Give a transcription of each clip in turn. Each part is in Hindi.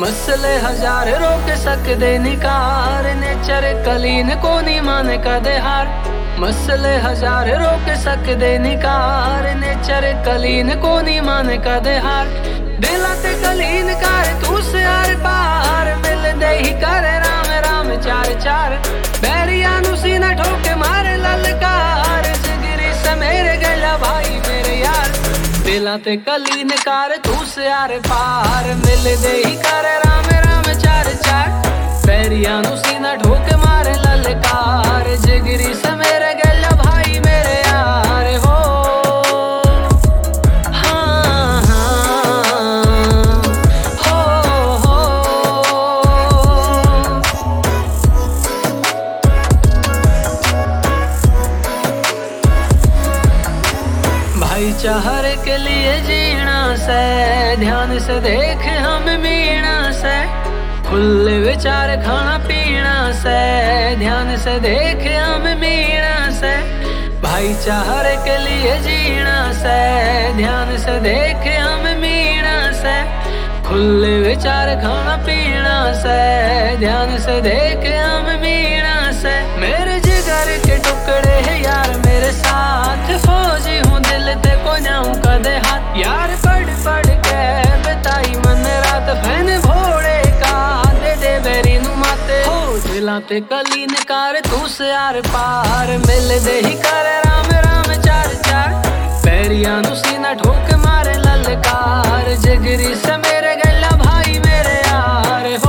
मसले हजार रोक सकदे निकार, नेचर कलीन को नहीं माने कदे हार। मसले हजार रोक सकदे निकार, नेचर कलीन को नहीं माने कदे हार। दिला ते कलीन कर तू से आर पार, मिल दे ही कर राम राम चार चार। बैरिया नु सीना ठोके मारे ललकार, जिगरी से मेरे गला भाई मेरे यार। दिला ते कलीन कर तू से आर पार, मिल दे ही कर राम राम चार चार। बैरिया नु सीना ठोके मारे ललकार, जिगरी से मेरे गला भाई मेरे यार हो। भाईचारे के लिए जीना से, ध्यान से देख हम मीणा से। खुले विचार खाना पीना से, ध्यान से देख हम मीणा से। भाईचारे के लिए जीना से, ध्यान से देख हम मीणा से। खुले विचार खाना पीना से, ध्यान से देख हम मीणा से। मेरे जिगर के टुकड़े है यार मेरे साथ, फौजी हूँ दिल ते को जाऊं कदे हाथ। यार पढ़ पढ़ के बताई मन रात, फैन भोड़े का दे दे बेरी नु माते हो। दिला ते कलीन कर तू से आर पार, मिल दे ही कर राम राम चार चार। बैरिया नु सीना ठोक मारे ललकार, जिगरी से मेरे गला भाई मेरे यार हो।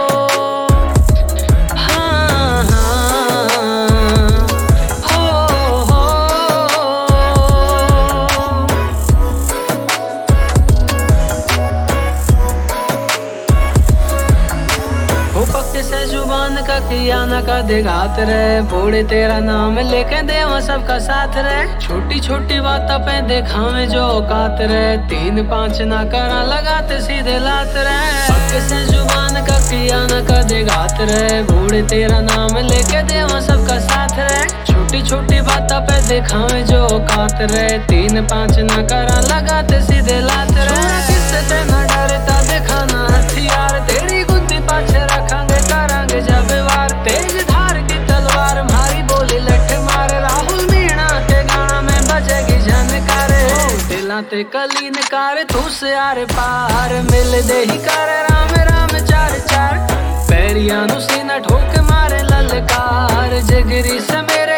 से जुबान का किया न कदे घात रे, बूढ़े तेरा नाम लेके देवा सबका साथ रे। छोटी छोटी बात पे देखावे जो औकात रे, 3 5 ना करा लगाते सीधे लात रे। पक से जुबान का किया न कदे घात रे, बूढ़े तेरा नाम लेके देवा सबका साथ रे। छोटी छोटी बात पे देखावे जो औकात रे, 3 5 ना करा लगाते सीधे लात रे। किससे न डरता दिखाना हथियार, तेरी गुद्दी पाछे रखांगे करांगे जब वार। तेज धार की तलवार मारी बोली लठ मार, राहुल मीणा के गाना में बजेगी झनकार। दिला ते कलीन कर तू से आर पार, मिल दे ही कर राम राम चार चार। बैरिया नु सीना ठोक मारे ललकार, जिगरी से मेरे